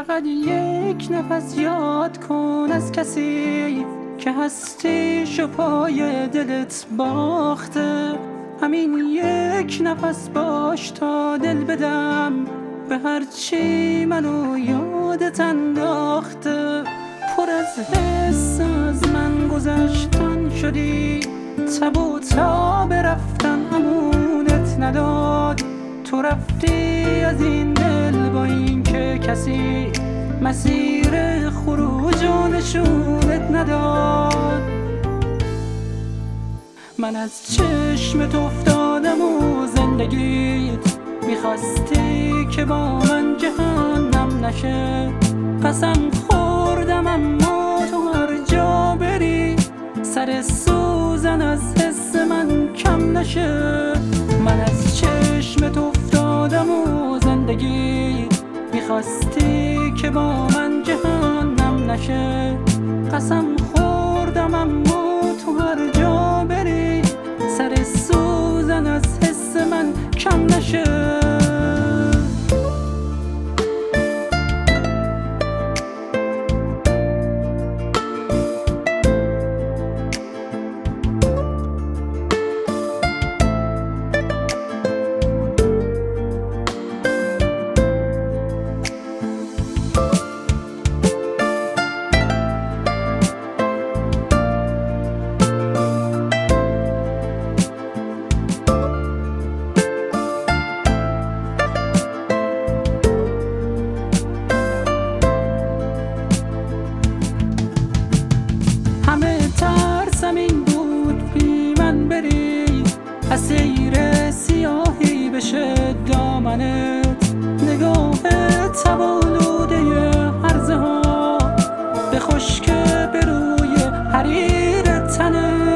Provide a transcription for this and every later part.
فقط یک نفس یاد کن از کسی که هستیشو پای دلت باخته. همین یک نفس باش تا دل بدم به هرچی منو یادت انداخته. پر از حس از من گذشتن شدی، تب و تاب رفتن امونت نداد. تو رفتی از این دل با این که کسی مسیر خروج و نشونت نداد. من از چشمت افتادم و زندگیت میخواستی که با من جهنم نشه. قسم خوردم اما تو هر جا بری سر سوزن از حس من کم نشه. من از چشمت افتادم و زندگیت میخواستی که با من جهنم نشه. قسم خوردم اما تو هر جا بری سر سوزن از حس من کم نشه. همه ترسم این بود بی من بری، اسیر سیاهی بشه دامنت. نگاهت تبالوده هرزه ها به خشک به روی حریر تنه.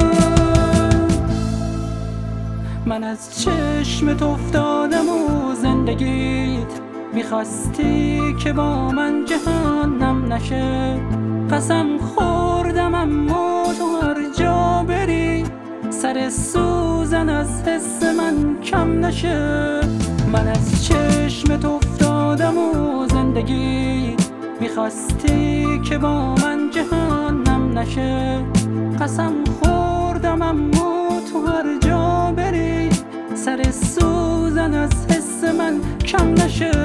من از چشمت افتادم و زندگیت میخواستی که با من جهنم نشه. قسم خوردم اما تو هر جا بری سر سوزن از حس من کم نشه. من از چشمت افتادم و زندگیت میخواستی که با من جهنم نشه. قسم خوردم اما تو هر جا بری سر سوزن از حس من کم نشه.